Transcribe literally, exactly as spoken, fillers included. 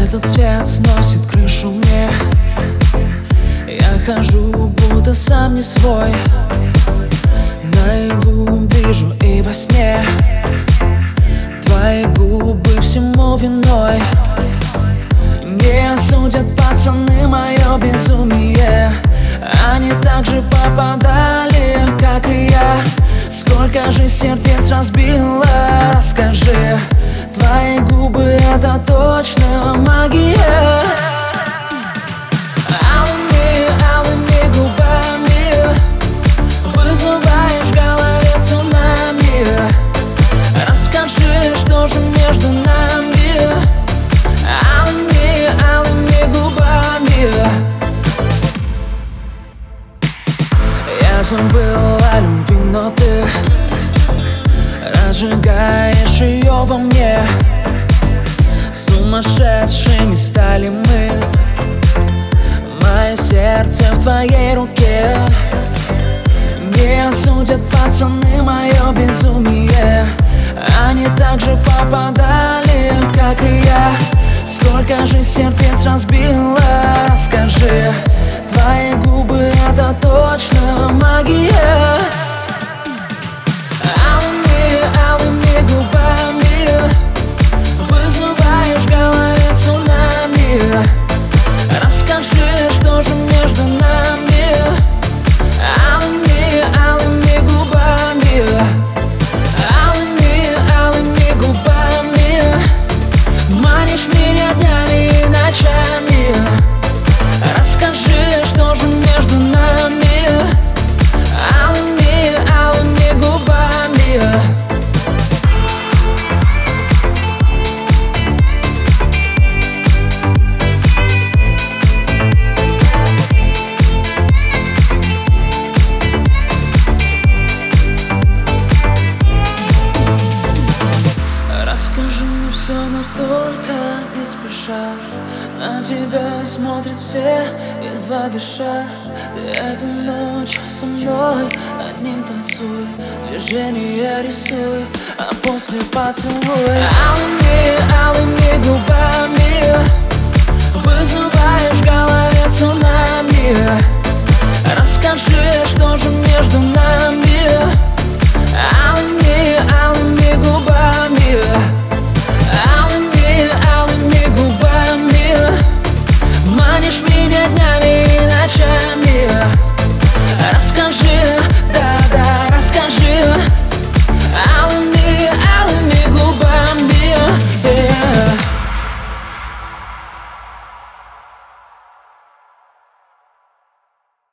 Этот цвет сносит крышу мне. Я хожу, будто сам не свой. Наяву вижу и во сне твои губы всему виной. Не осудят пацаны мое безумие. Они так же попадали, как и я. Сколько же сердец разбила, расскажи. Твои губы — это точно магия. Алыми, алыми губами вызываешь в голове цунами. Расскажи, что же между нами. Алыми, алыми губами. Я забыл о любви, но ты разжигаешь ее во мне. Сумасшедшими стали мы. Мое сердце в твоей руке. Не осудят пацаны мое безумие. Они так же попадали, как и я. Сколько же сердец разбила, расскажи. Твои губы — это точно магия. Алыми, алыми губами вызываешь в голове цунами. Расскажи, что же между нами. Алыми, алыми губами. Алыми, алыми губами манишь меня днями и ночами. Расскажи, что же между нами. Алыми, алыми губами. Расскажи мне все, но только не спеша. На тебя смотрят все, едва дыша. Ты эту ночь со мной одним танцуй. Движение рисуй, а после поцелуй. Алыми, алыми